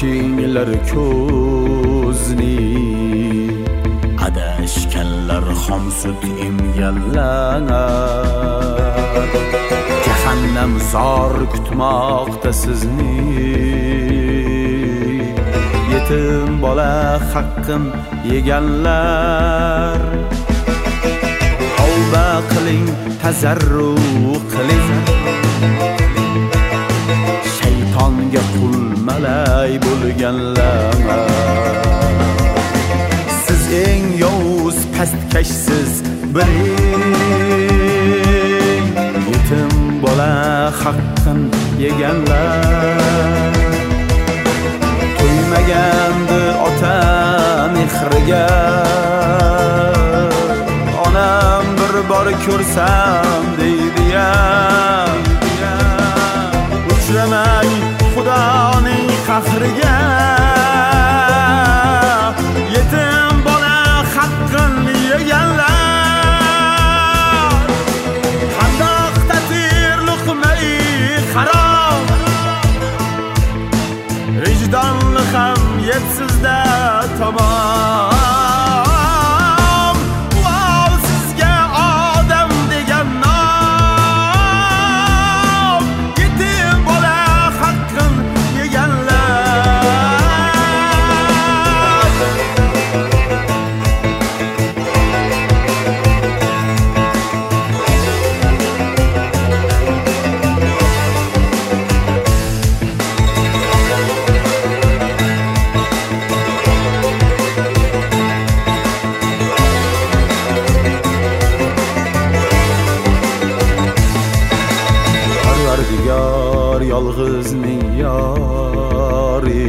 ochinglar ko'zni, adashganlar xom sut emganlar. Jahannam zor kutmoqda sizni, yetim bola haqqin yeganlar. Tavba qiling, tazarru qiling, shaytonga qul malay bo'lganlar. Siz eng yovuz pastkashsiz biring, yetim bola haqqin yeganlar. To'ymagandi ota mehriga, onam bir bor ko'rsam deydi-ya. Uchramang Xudoning qahriga, yetim bola haqqin yeganlar. Qandoq ta'sir luqmai harom, vijdonli ham yetsizda tamom. Yolg'izning yori,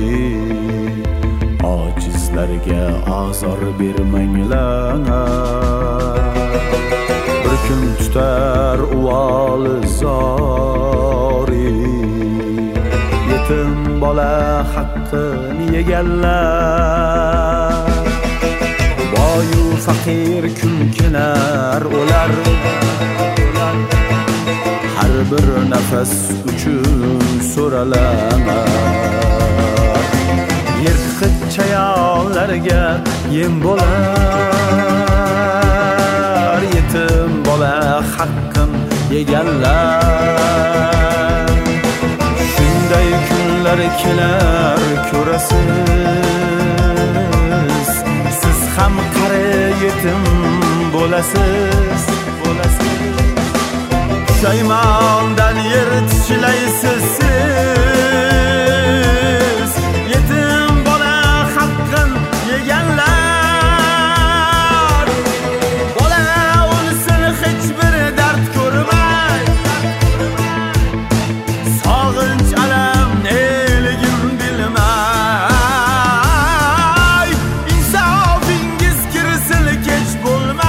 ojizlarga azor bermanglar. Bir kun tutar uvoli zori, yetim bola haqqin yeganlar. Boyu faqir kunkinar o'lar, har bir nafas uchun so'ralar. Yirtqich chayonlarga yem bo'lar, yetim bola haqqin yeganlar. Shunday kunlar kelar ko'rasiz, siz ham qari yetim bo'lasiz. Shaymondan yer tishlaysiz siz, yetim bola haqqin yeganlar. Bola o'lsin hech bir dard ko'rmay, sog'inch alam neligin bilmay. Insofingiz kirsin kech bo'lmay,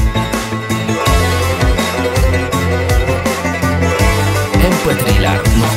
mp3'lar